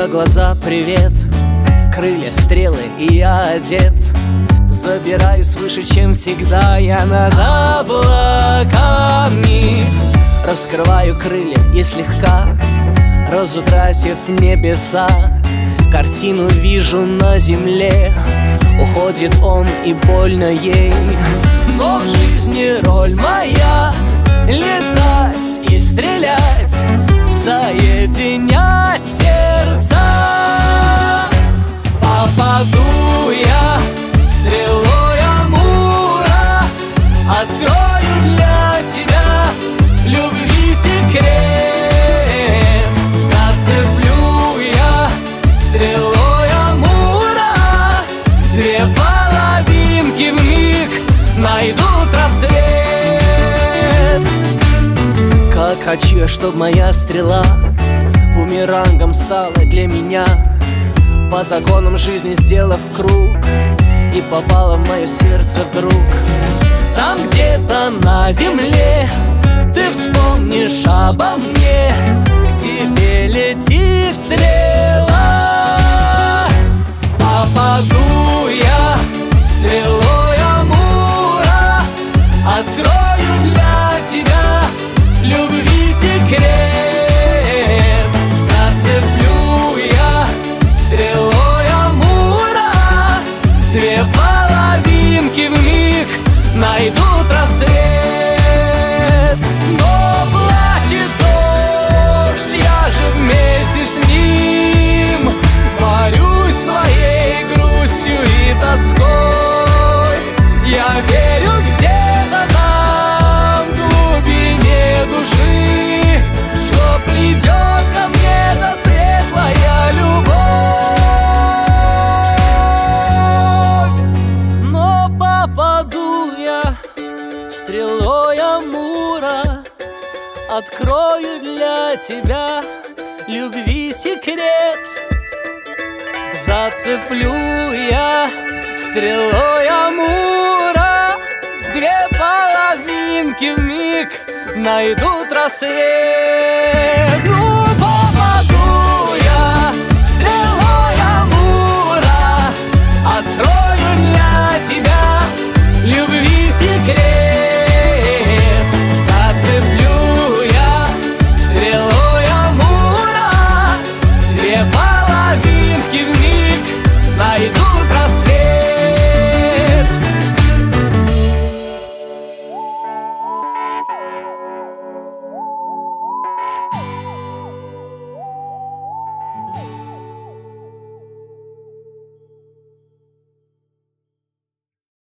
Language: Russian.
глаза привет, крылья, стрелы, и я одет. Забираюсь выше, чем всегда, я над облаками. Раскрываю крылья и слегка, разукрасив небеса, картину вижу на земле. Уходит он, и больно ей, но в жизни роль моя — летать и стрелять, соединять сердца. Попаду я стрелой Амура, открою для тебя любви секрет. Зацеплю я стрелой Амура, две половинки вмиг найдут рассвет. Как хочу я, чтоб моя стрела бумерангом стала для меня, по законам жизни сделав круг, и попала в мое сердце вдруг. Там где-то на земле ты вспомнишь обо мне, к тебе летит стрела. Попаду я стрелой Амура, открою для тебя любви секрет. Зацеплю я стрелой Амура, две половинки вмиг найдут рассвет. Но плачет дождь, я же вместе с ним борюсь своей грустью и тоской. Я верю где-то там, в глубине души, что придет ко мне та светлая любовь. Но попаду я стрелой Амура, открою для тебя любви секрет. Зацеплю я стрелой Амура, две половинки вмиг найдут рассвет.